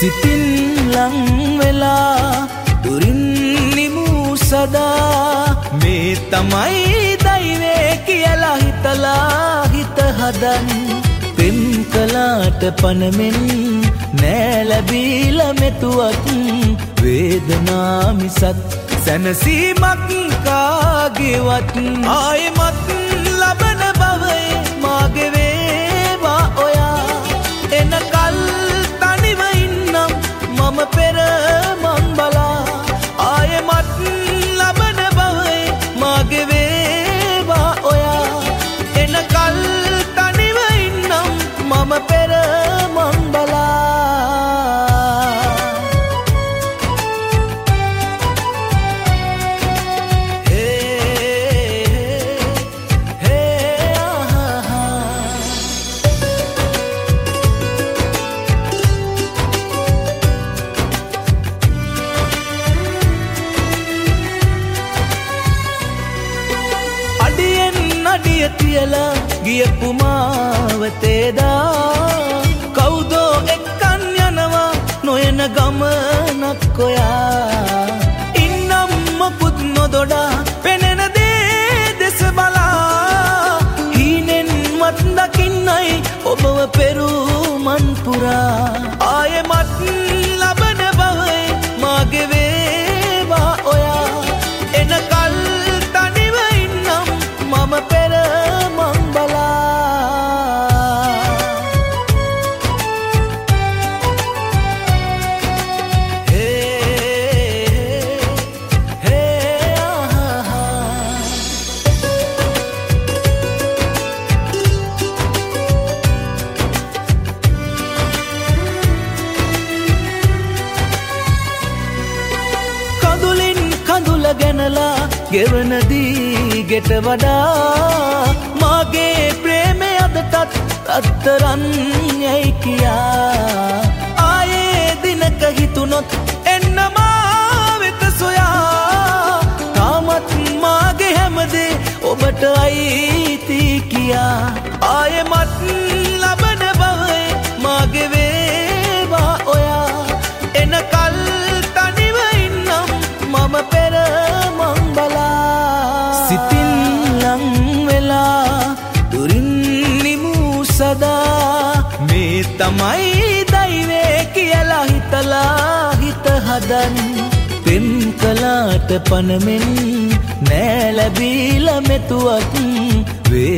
සිතින් ලං වෙලා දුරින් නිමු සදා මේ තමයි දෛවේ කියලා හිතලා හිත හදන් පෙම් කලාට පනමෙන් නෑ ලැබීලා මෙතුවක් වේදනා මිසක් සැනසීමක් කාගේවත් ආයෙමත් ලබන බවේ මාගේ වේවා ඔයා එනකල් තනිව ඉන්නම් මම පෙර මං බලා ආයෙමත් ලබන බවේ මාගේ වේවා ඔයා එනකල් තනිව ඉන්නම් මම පෙර මං බලා තියලා ගියපු මාවතේදා කවුදෝ එක්කන් යනවා නොයන ගමනක් ඔයා ඉන්නම් මොකුත් නොදොඩා පෙනෙන දේ දෙස බලා හීනෙන් මත් දකින්නයි ඔබව පෙරුමන් පුරා ආයෙමත් ලබන බවේ මාගේ වේවා ඔයා එනකල් තනිව ඉන්නම් මම පෙර ගැනලා ගෙවනදී ගෙට වඩා මාගේ ප්‍රේමය අදටත් අත්තරන් යයි කියා ආයේ දිනක හිතුනොත් එන්න මා වෙත සොයා තාමත් මාගේ හැමදේ ඔබට අයිති කියා ආයෙමත් ලබන බවේ මාගේ වේවා ඔයා එනකල් තනිව ඉන්නම් මම පෙර සිතින් ලං වෙලා දුරින් නිමු සදා මේ තමයි දෛවේ කියලා හිතලා හිත හදන් පෙම් කලාට පනමෙන් නෑ ලැබීලා මෙතුවක්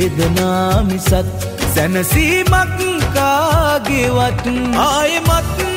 වේදනා මිසක් සැනසීමක් කාගේවත් ආයෙමත්